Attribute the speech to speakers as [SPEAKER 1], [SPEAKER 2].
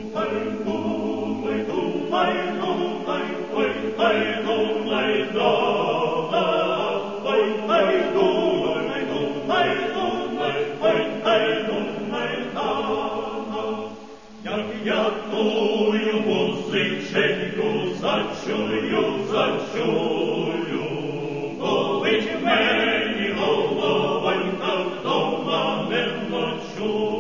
[SPEAKER 1] Я тую музиченьку зачую, болить мені головонька, вдома не ночую.